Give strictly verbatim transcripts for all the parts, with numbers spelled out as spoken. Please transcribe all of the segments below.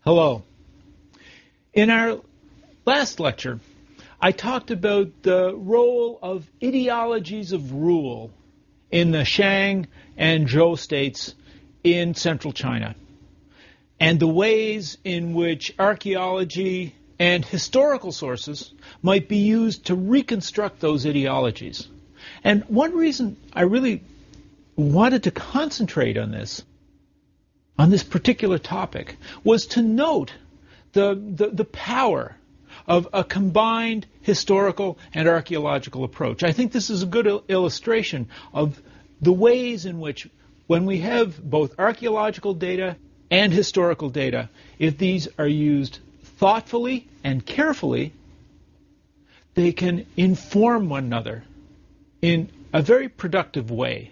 Hello. In our last lecture, I talked about the role of ideologies of rule in the Shang and Zhou states in central China, and the ways in which archaeology and historical sources might be used to reconstruct those ideologies. And one reason I really wanted to concentrate on this, on this particular topic, was to note the, the, the power of a combined historical and archaeological approach. I think this is a good il- illustration of the ways in which, when we have both archaeological data and historical data, if these are used thoughtfully and carefully, they can inform one another in a very productive way.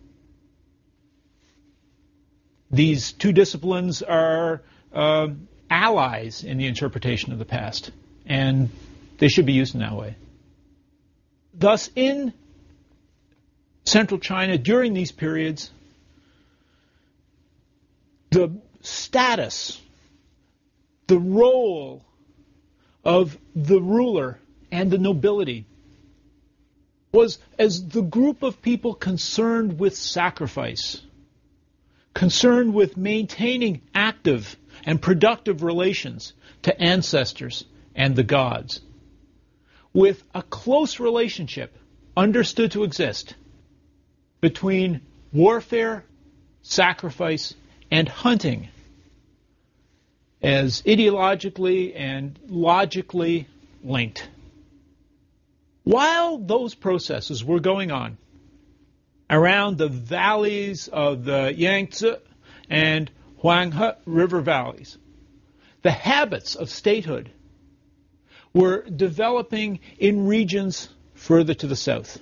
These two disciplines are uh, allies in the interpretation of the past, and they should be used in that way. Thus, in central China, during these periods, the status, the role of the ruler and the nobility was as the group of people concerned with sacrifice, concerned with maintaining active and productive relations to ancestors and the gods, with a close relationship understood to exist between warfare, sacrifice, and hunting as ideologically and logically linked. While those processes were going on around the valleys of the Yangtze and Huanghe river valleys, the habits of statehood were developing in regions further to the south.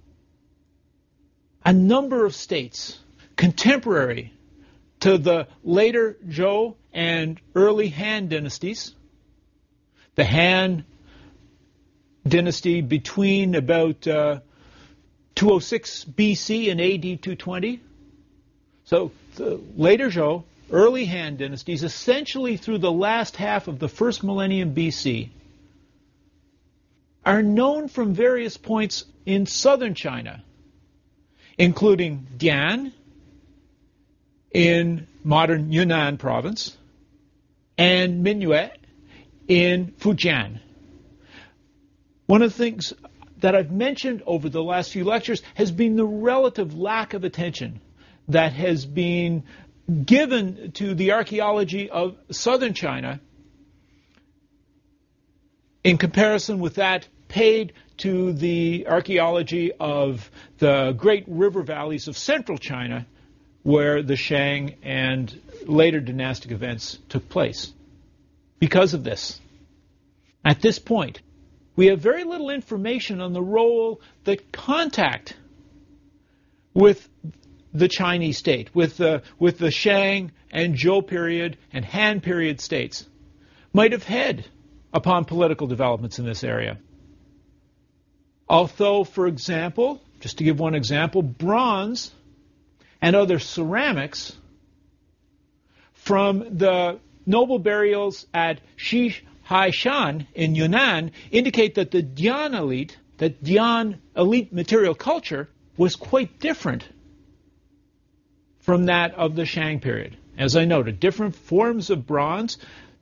A number of states contemporary to the later Zhou and early Han dynasties, the Han dynasty between about uh, two oh six B C and A D two twenty. So the later Zhou, early Han dynasties, essentially through the last half of the first millennium B C, are known from various points in southern China, including Dian in modern Yunnan province and Minyue in Fujian. One of the things that I've mentioned over the last few lectures has been the relative lack of attention that has been given to the archaeology of southern China in comparison with that paid to the archaeology of the great river valleys of central China, where the Shang and later dynastic events took place. Because of this, at this point, we have very little information on the role that contact with the Chinese state, with the, with the Shang and Zhou period and Han period states, might have had upon political developments in this area. Although, for example, just to give one example, bronze and other ceramics from the noble burials at Shihaishan in Yunnan indicate that the Dian elite, that Dian elite material culture, was quite different from that of the Shang period. As I noted, different forms of bronze,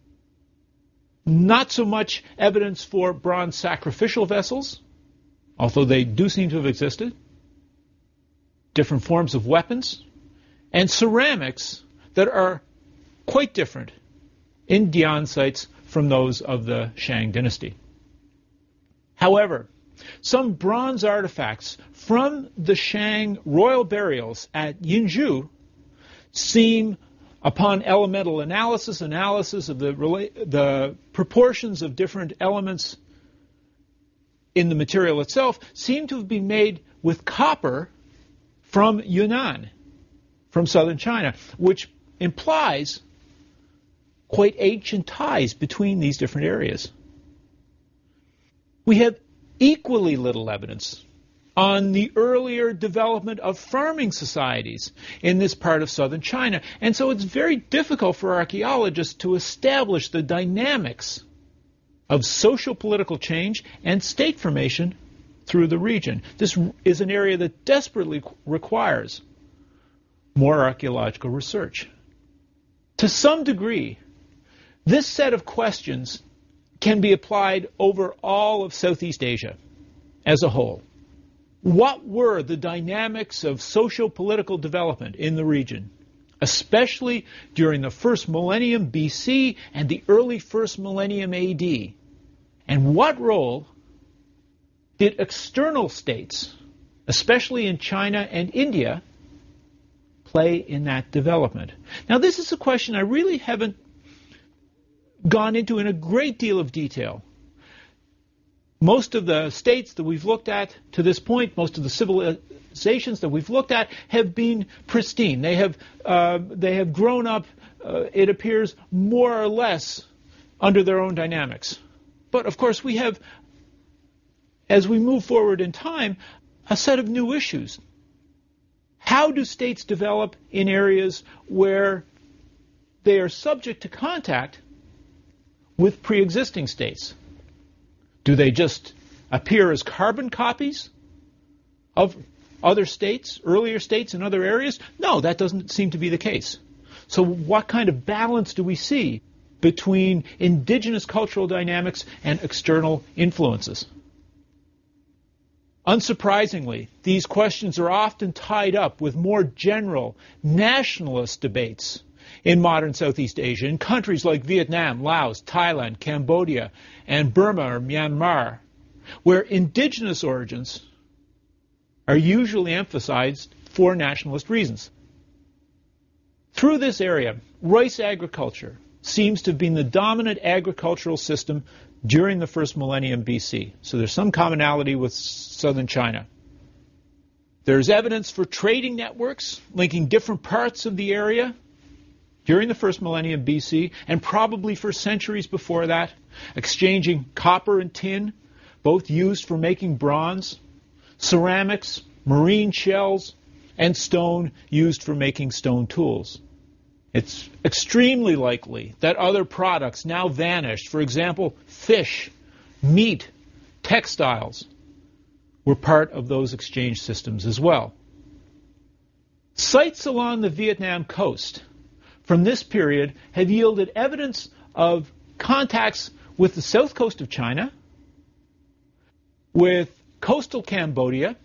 not so much evidence for bronze sacrificial vessels, although they do seem to have existed, different forms of weapons, and ceramics that are quite different in Dian sites from those of the Shang dynasty. However, some bronze artifacts from the Shang royal burials at Yinzhou seem, upon elemental analysis, analysis of the, the proportions of different elements in the material itself, seem to have been made with copper from Yunnan, from southern China, which implies quite ancient ties between these different areas. We have equally little evidence on the earlier development of farming societies in this part of southern China. And so it's very difficult for archaeologists to establish the dynamics of social political change and state formation through the region. This is an area that desperately requires more archaeological research. To some degree, this set of questions can be applied over all of Southeast Asia as a whole. What were the dynamics of socio-political development in the region, especially during the first millennium B C and the early first millennium A D? And what role did external states, especially in China and India, play in that development? Now, this is a question I really haven't gone into in a great deal of detail. Most of the states that we've looked at to this point, most of the civilizations that we've looked at, have been pristine. They have uh, they have grown up, uh, it appears, more or less under their own dynamics. But of course, we have, as we move forward in time, a set of new issues. How do states develop in areas where they are subject to contact with pre-existing states? Do they just appear as carbon copies of other states, earlier states in other areas? No, that doesn't seem to be the case. So what kind of balance do we see between indigenous cultural dynamics and external influences? Unsurprisingly, these questions are often tied up with more general nationalist debates in modern Southeast Asia, in countries like Vietnam, Laos, Thailand, Cambodia, and Burma or Myanmar, where indigenous origins are usually emphasized for nationalist reasons. Through this area, rice agriculture seems to have been the dominant agricultural system during the first millennium B C. So there's some commonality with southern China. There's evidence for trading networks linking different parts of the area during the first millennium B C, and probably for centuries before that, exchanging copper and tin, both used for making bronze, ceramics, marine shells, and stone used for making stone tools. It's extremely likely that other products now vanished. For example, fish, meat, textiles were part of those exchange systems as well. Sites along the Vietnam coast from this period have yielded evidence of contacts with the south coast of China, with coastal Cambodia,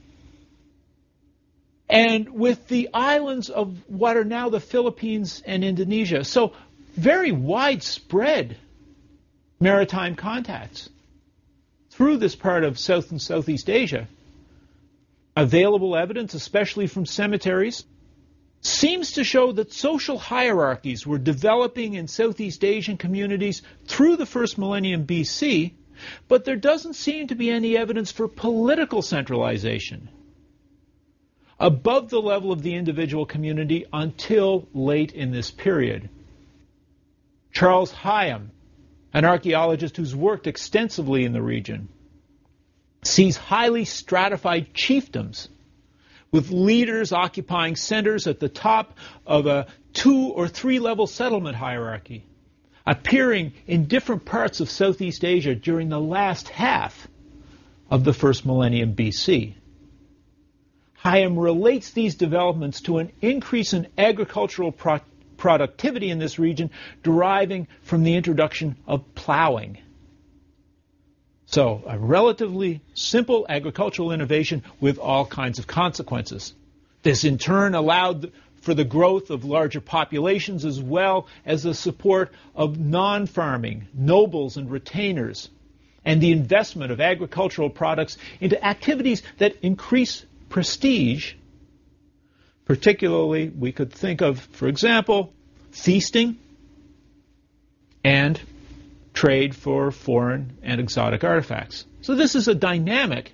and with the islands of what are now the Philippines and Indonesia. So very widespread maritime contacts through this part of South and Southeast Asia. Available evidence, especially from cemeteries, seems to show that social hierarchies were developing in Southeast Asian communities through the first millennium B C, but there doesn't seem to be any evidence for political centralization above the level of the individual community until late in this period. Charles Hyam, an archaeologist who's worked extensively in the region, sees highly stratified chiefdoms with leaders occupying centers at the top of a two- or three-level settlement hierarchy, appearing in different parts of Southeast Asia during the last half of the first millennium B C. Hyam relates these developments to an increase in agricultural pro- productivity in this region deriving from the introduction of plowing. So, a relatively simple agricultural innovation with all kinds of consequences. This, in turn, allowed for the growth of larger populations as well as the support of non-farming nobles and retainers, and the investment of agricultural products into activities that increase prestige. Particularly, we could think of, for example, feasting and trade for foreign and exotic artifacts. So this is a dynamic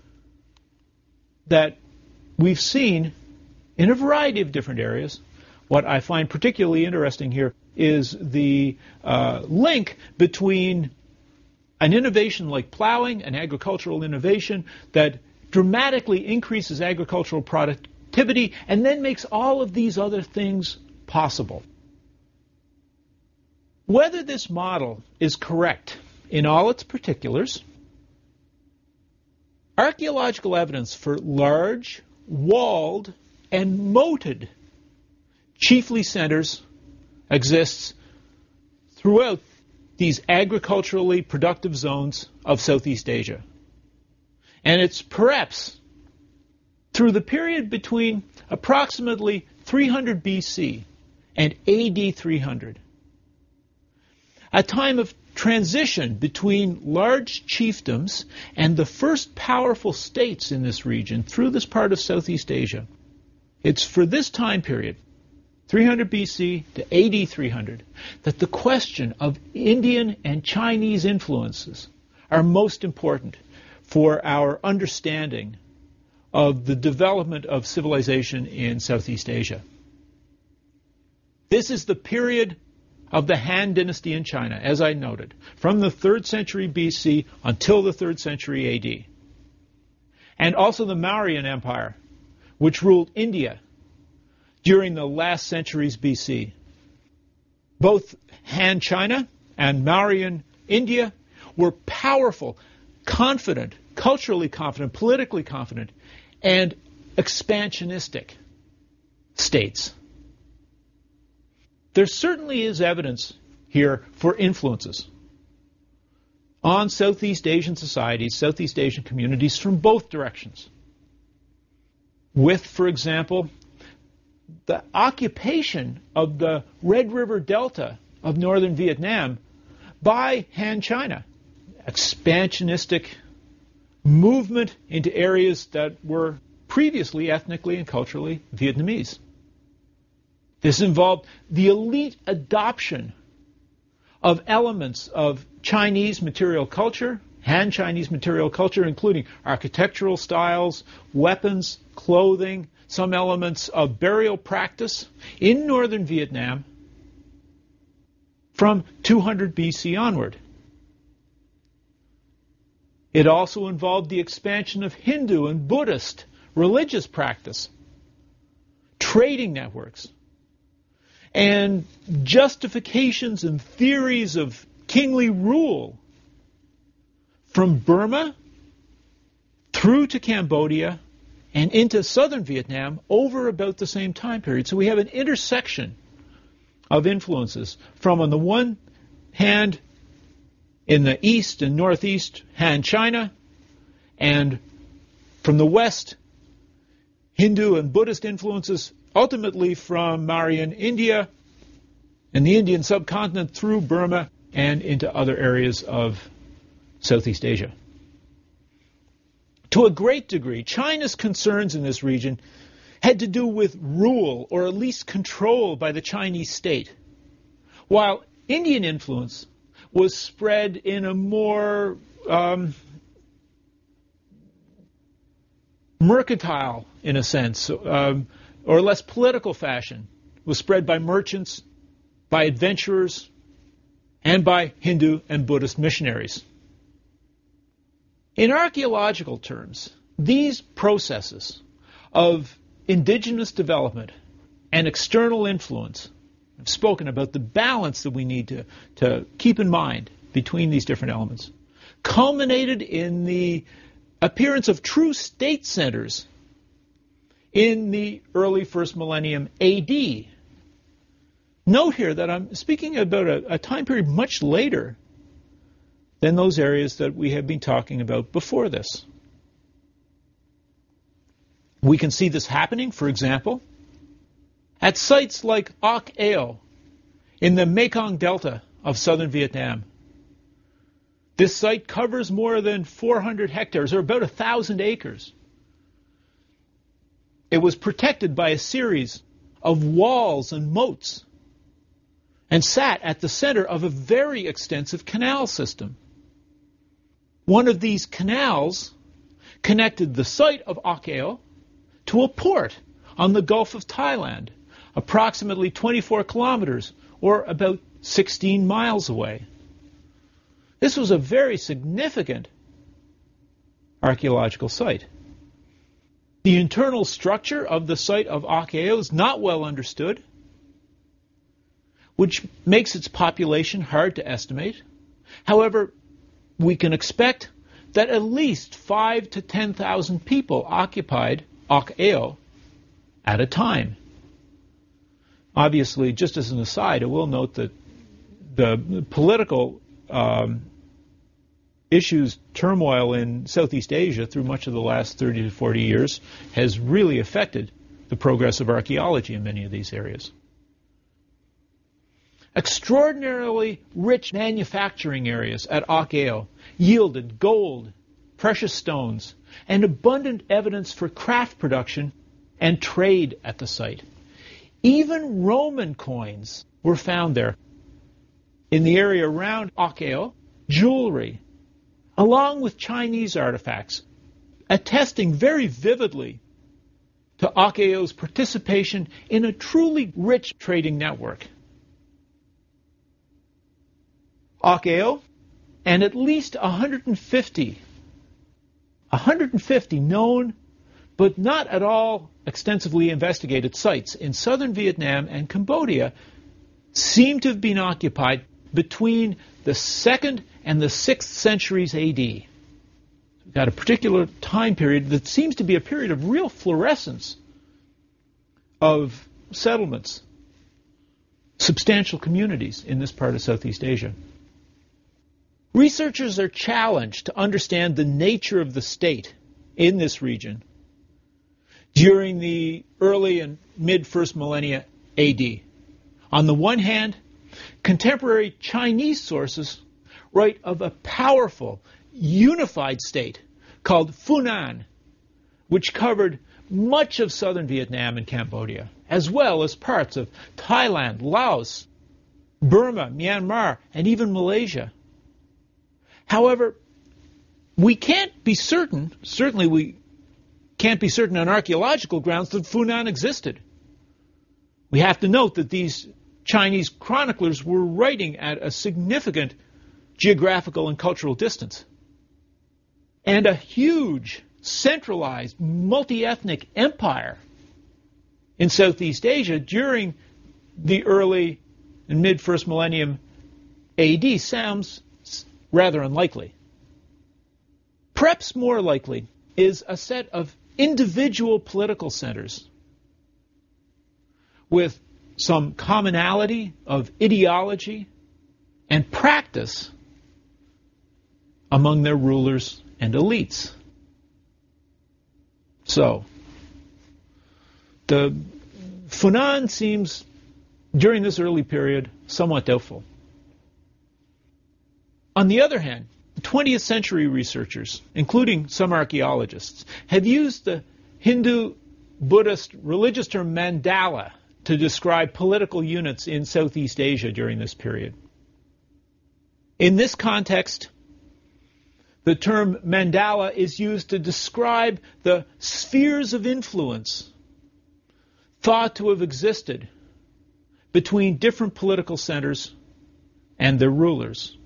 that we've seen in a variety of different areas. What I find particularly interesting here is the uh, link between an innovation like plowing, an agricultural innovation that dramatically increases agricultural productivity, and then makes all of these other things possible. Whether this model is correct in all its particulars, archaeological evidence for large, walled, and moated, chiefly centers, exists throughout these agriculturally productive zones of Southeast Asia. And it's perhaps through the period between approximately three hundred B C and A D three hundred, a time of transition between large chiefdoms and the first powerful states in this region through this part of Southeast Asia. It's for this time period, three hundred B C to A D three hundred, that the question of Indian and Chinese influences are most important for our understanding of the development of civilization in Southeast Asia. This is the period of the Han Dynasty in China, as I noted, from the third century B C until the third century A D. And also the Mauryan Empire, which ruled India during the last centuries B C. Both Han China and Mauryan India were powerful, confident, culturally confident, politically confident, and expansionistic states. There certainly is evidence here for influences on Southeast Asian societies, Southeast Asian communities from both directions. With, for example, the occupation of the Red River Delta of northern Vietnam by Han China, expansionistic movement into areas that were previously ethnically and culturally Vietnamese. This involved the elite adoption of elements of Chinese material culture, Han Chinese material culture, including architectural styles, weapons, clothing, some elements of burial practice in northern Vietnam from two hundred B C onward. It also involved the expansion of Hindu and Buddhist religious practice, trading networks, and justifications and theories of kingly rule from Burma through to Cambodia and into southern Vietnam over about the same time period. So we have an intersection of influences from, on the one hand, in the east and northeast, Han China, and from the west, Hindu and Buddhist influences, ultimately from Mauryan India and the Indian subcontinent through Burma and into other areas of Southeast Asia. To a great degree, China's concerns in this region had to do with rule, or at least control, by the Chinese state, while Indian influence was spread in a more um, mercantile, in a sense, um, or less political fashion, was spread by merchants, by adventurers, and by Hindu and Buddhist missionaries. In archaeological terms, these processes of indigenous development and external influence, I've spoken about the balance that we need to, to keep in mind between these different elements, culminated in the appearance of true state centers in the early first millennium A D. Note here that I'm speaking about a, a time period much later than those areas that we have been talking about before this. We can see this happening, for example, at sites like Oc Ao in the Mekong Delta of southern Vietnam. This site covers more than four hundred hectares, or about one thousand acres. It was protected by a series of walls and moats and sat at the center of a very extensive canal system. One of these canals connected the site of Oc Ao to a port on the Gulf of Thailand, approximately twenty-four kilometers, or about sixteen miles away. This was a very significant archaeological site. The internal structure of the site of Akeo is not well understood, which makes its population hard to estimate. However, we can expect that at least five to ten thousand people occupied Akeo at a time. Obviously, just as an aside, I will note that the political um, issues, turmoil in Southeast Asia through much of the last thirty to forty years has really affected the progress of archaeology in many of these areas. Extraordinarily rich manufacturing areas at Akeo yielded gold, precious stones, and abundant evidence for craft production and trade at the site. Even Roman coins were found there. In the area around Akeo, jewelry, along with Chinese artifacts, attesting very vividly to Akeo's participation in a truly rich trading network. Akeo and at least one hundred fifty, one hundred fifty known but not at all extensively investigated sites in southern Vietnam and Cambodia seem to have been occupied between the second and the sixth centuries A D. We've got a particular time period that seems to be a period of real florescence of settlements, substantial communities in this part of Southeast Asia. Researchers are challenged to understand the nature of the state in this region during the early and mid-first millennia A D. On the one hand, contemporary Chinese sources write of a powerful, unified state called Funan, which covered much of southern Vietnam and Cambodia, as well as parts of Thailand, Laos, Burma, Myanmar, and even Malaysia. However, we can't be certain, certainly we can't be certain on archaeological grounds, that Funan existed. We have to note that these Chinese chroniclers were writing at a significant geographical and cultural distance. And a huge, centralized, multi-ethnic empire in Southeast Asia during the early and mid-first millennium A D sounds rather unlikely. Perhaps more likely is a set of individual political centers with some commonality of ideology and practice among their rulers and elites. So, the Funan seems, during this early period, somewhat doubtful. On the other hand, twentieth century researchers, including some archaeologists, have used the Hindu-Buddhist religious term mandala to describe political units in Southeast Asia during this period. In this context, the term mandala is used to describe the spheres of influence thought to have existed between different political centers and their rulers.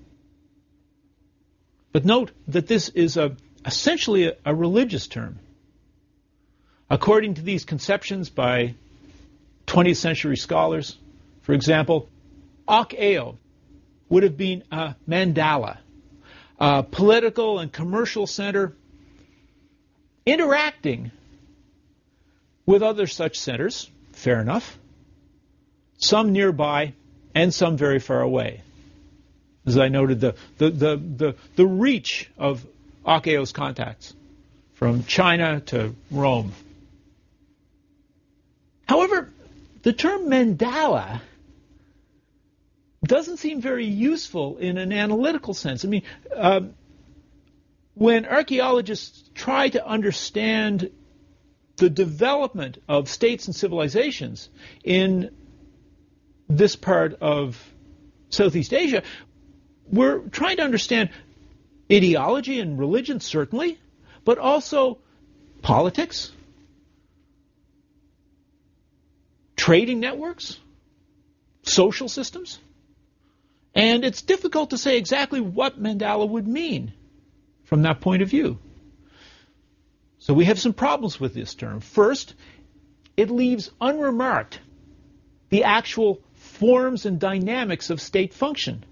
But note that this is a, essentially a, a religious term. According to these conceptions by twentieth century scholars, for example, Akeo would have been a mandala, a political and commercial center interacting with other such centers, fair enough, some nearby and some very far away. As I noted, the, the, the, the, the reach of Akeo's contacts from China to Rome. However, the term mandala doesn't seem very useful in an analytical sense. I mean, uh, when archaeologists try to understand the development of states and civilizations in this part of Southeast Asia, we're trying to understand ideology and religion, certainly, but also politics, trading networks, social systems. And it's difficult to say exactly what mandala would mean from that point of view. So we have some problems with this term. First, it leaves unremarked the actual forms and dynamics of state function.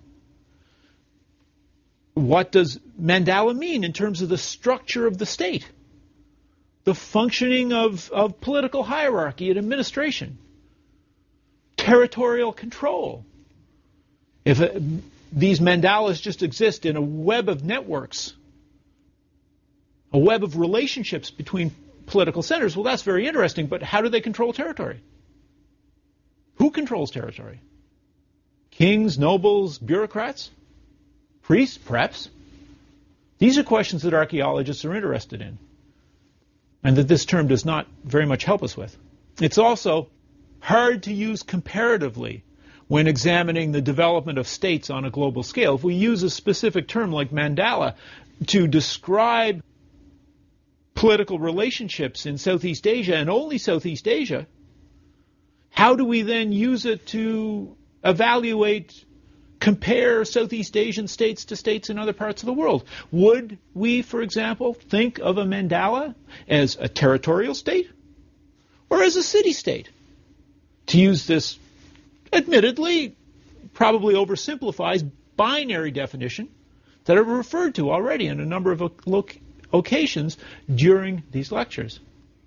What does Mandala mean in terms of the structure of the state? The functioning of, of political hierarchy and administration? Territorial control? If it, these mandalas just exist in a web of networks, a web of relationships between political centers, well, that's very interesting, but how do they control territory? Who controls territory? Kings, nobles, bureaucrats? Priests, perhaps? These are questions that archaeologists are interested in, and that this term does not very much help us with. It's also hard to use comparatively when examining the development of states on a global scale. If we use a specific term like Mandala to describe political relationships in Southeast Asia and only Southeast Asia, how do we then use it to evaluate, compare Southeast Asian states to states in other parts of the world? Would we, for example, think of a mandala as a territorial state or as a city-state? To use this, admittedly, probably oversimplifies binary definition that I've referred to already in a number of occasions during these lectures.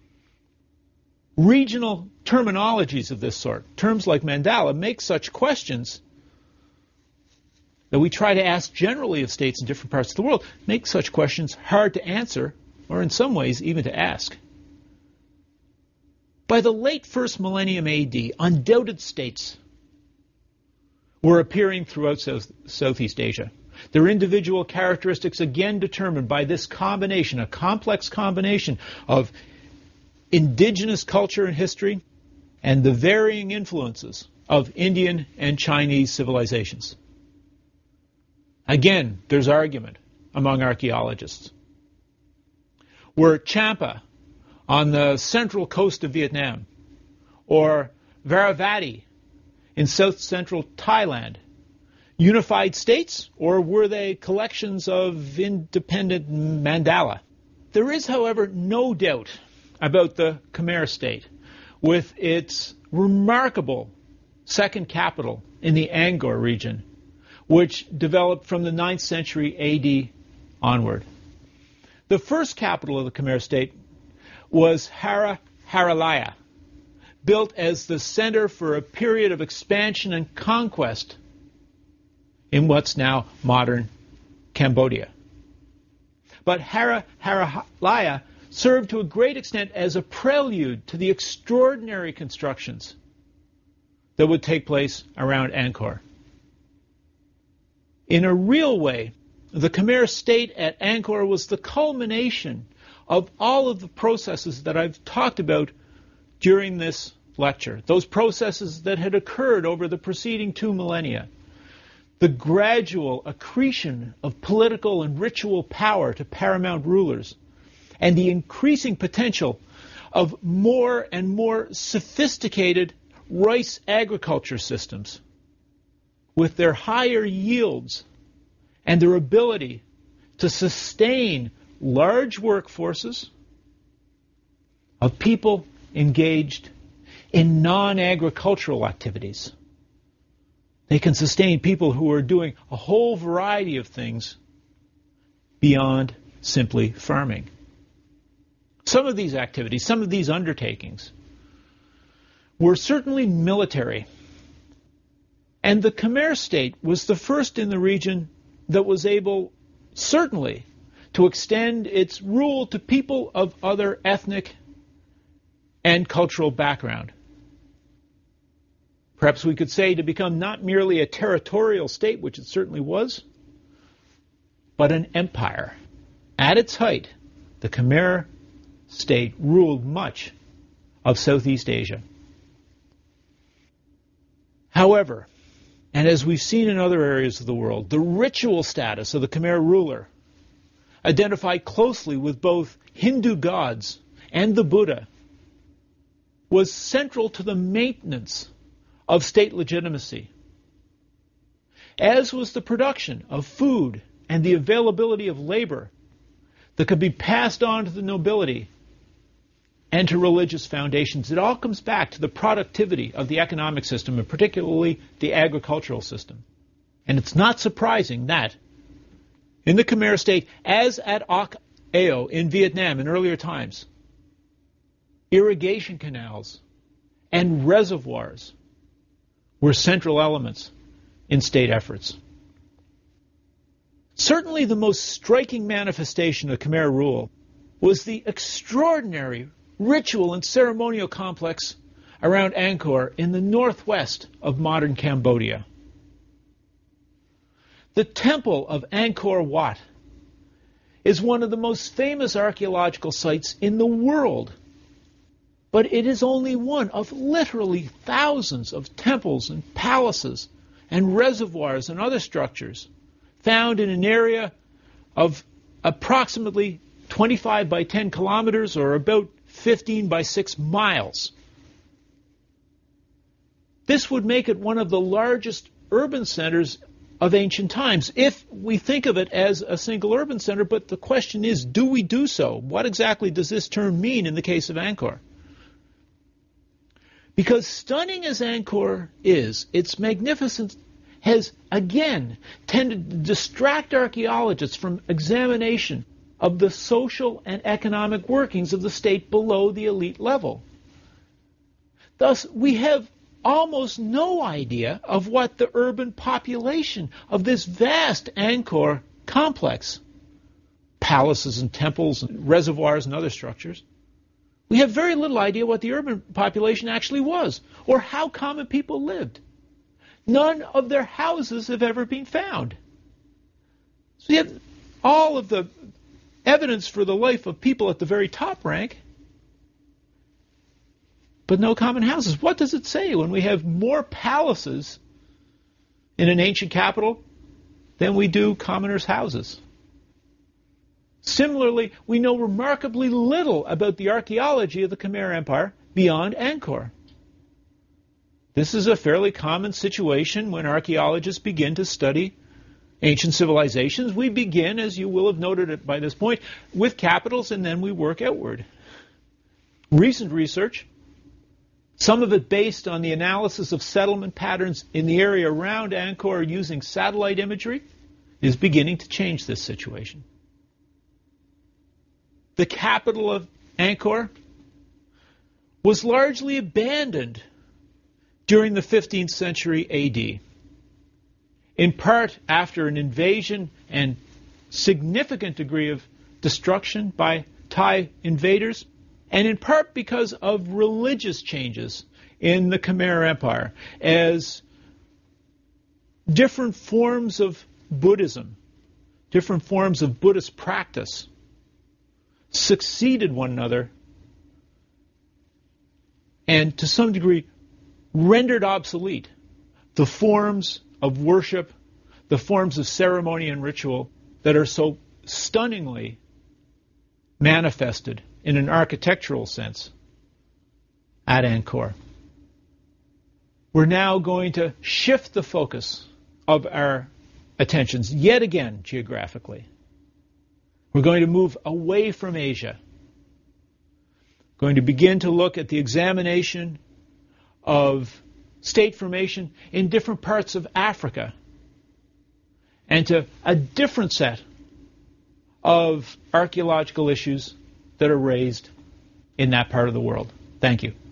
Regional terminologies of this sort, terms like mandala, make such questions that we try to ask generally of states in different parts of the world, make such questions hard to answer, or in some ways even to ask. By the late first millennium A D, undoubted states were appearing throughout South, Southeast Asia. Their individual characteristics again determined by this combination, a complex combination of indigenous culture and history and the varying influences of Indian and Chinese civilizations. Again, there's argument among archaeologists. Were Champa on the central coast of Vietnam or Varavati in south-central Thailand unified states, or were they collections of independent mandala? There is, however, no doubt about the Khmer state, with its remarkable second capital in the Angkor region, which developed from the ninth century A D onward. The first capital of the Khmer state was Hara Haralaya, built as the center for a period of expansion and conquest in what's now modern Cambodia. But Hara Haralaya served to a great extent as a prelude to the extraordinary constructions that would take place around Angkor. In a real way, the Khmer state at Angkor was the culmination of all of the processes that I've talked about during this lecture, those processes that had occurred over the preceding two millennia. The gradual accretion of political and ritual power to paramount rulers, and the increasing potential of more and more sophisticated rice agriculture systems with their higher yields and their ability to sustain large workforces of people engaged in non-agricultural activities. They can sustain people who are doing a whole variety of things beyond simply farming. Some of these activities, some of these undertakings, were certainly military. And the Khmer state was the first in the region that was able, certainly, to extend its rule to people of other ethnic and cultural background. Perhaps we could say to become not merely a territorial state, which it certainly was, but an empire. At its height, the Khmer state ruled much of Southeast Asia. However, and as we've seen in other areas of the world, the ritual status of the Khmer ruler, identified closely with both Hindu gods and the Buddha, was central to the maintenance of state legitimacy, as was the production of food and the availability of labor that could be passed on to the nobility and to religious foundations. It all comes back to the productivity of the economic system, and particularly the agricultural system. And it's not surprising that in the Khmer state, as at Oc Ao in Vietnam in earlier times, irrigation canals and reservoirs were central elements in state efforts. Certainly the most striking manifestation of Khmer rule was the extraordinary ritual and ceremonial complex around Angkor in the northwest of modern Cambodia. The Temple of Angkor Wat is one of the most famous archaeological sites in the world, but it is only one of literally thousands of temples and palaces and reservoirs and other structures found in an area of approximately twenty-five by ten kilometers, or about fifteen by six miles. This would make it one of the largest urban centers of ancient times, if we think of it as a single urban center. But the question is, do we do so? What exactly does this term mean in the case of Angkor? Because stunning as Angkor is, its magnificence has again tended to distract archaeologists from examination of the social and economic workings of the state below the elite level. Thus, we have almost no idea of what the urban population of this vast Angkor complex, palaces and temples and reservoirs and other structures, we have very little idea what the urban population actually was, or how common people lived. None of their houses have ever been found. So you have all of the evidence for the life of people at the very top rank, but no common houses. What does it say when we have more palaces in an ancient capital than we do commoners' houses? Similarly, we know remarkably little about the archaeology of the Khmer Empire beyond Angkor. This is a fairly common situation when archaeologists begin to study ancient civilizations. We begin, as you will have noted it by this point, with capitals, and then we work outward. Recent research, some of it based on the analysis of settlement patterns in the area around Angkor using satellite imagery, is beginning to change this situation. The capital of Angkor was largely abandoned during the fifteenth century A D, in part after an invasion and significant degree of destruction by Thai invaders, and in part because of religious changes in the Khmer Empire, as different forms of Buddhism, different forms of Buddhist practice succeeded one another and to some degree rendered obsolete the forms of worship, the forms of ceremony and ritual that are so stunningly manifested in an architectural sense at Angkor. We're now going to shift the focus of our attentions yet again geographically. We're going to move away from Asia. Going to begin to look at the examination of state formation in different parts of Africa, and to a different set of archaeological issues that are raised in that part of the world. Thank you.